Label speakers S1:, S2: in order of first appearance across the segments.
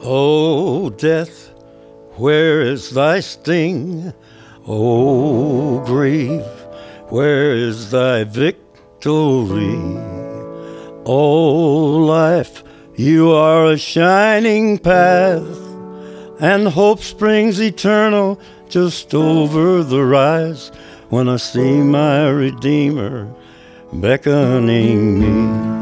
S1: O death, where is thy sting? O grave, where is thy victory? O life, you are a shining path, and hope springs eternal just over the rise when I see my Redeemer beckoning me.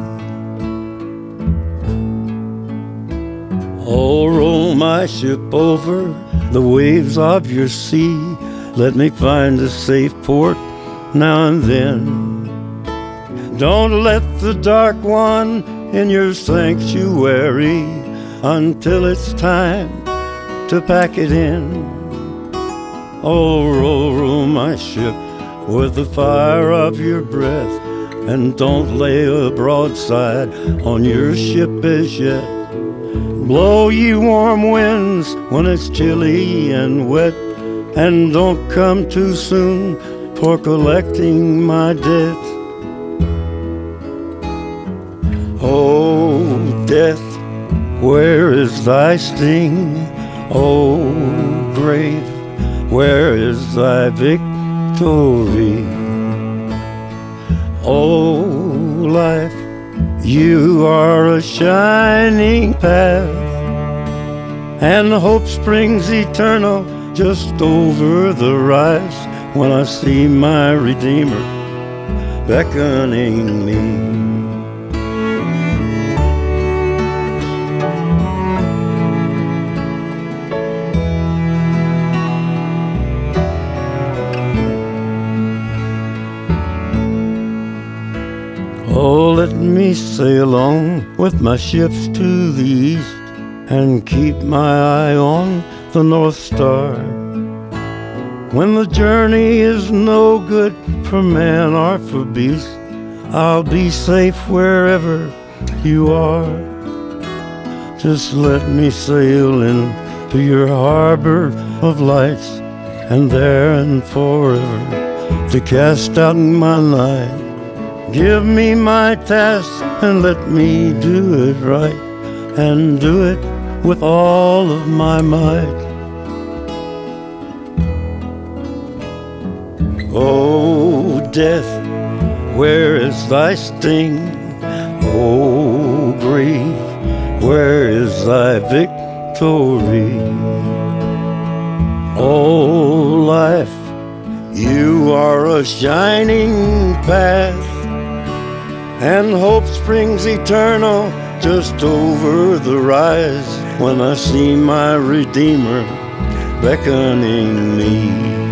S1: Oh, roll my ship over the waves of your sea. Let me find a safe port now and then. Don't let the dark one in your sanctuary until it's time to pack it in. Oh, roll my ship with the fire of your breath, and don't lay a broadside on your ship as yet. Blow, ye warm winds, when it's chilly and wet, and don't come too soon for collecting my debt. Oh, death, where is thy sting? Oh, grave, where is thy victory? Oh, life, you are a shining path, and hope springs eternal just over the rise when I see my Redeemer beckoning me. Oh, let me sail on with my ships to the east and keep my eye on the North Star. When the journey is no good for man or for beast, I'll be safe wherever you are. Just let me sail into your harbor of lights, and there and forever to cast out my line. Give me my task and let me do it right, and do it with all of my might. Oh, death, where is thy sting? Oh, grave, where is thy victory? Oh, life, you are a shining path, and hope springs eternal just over the rise when I see my Redeemer beckoning me.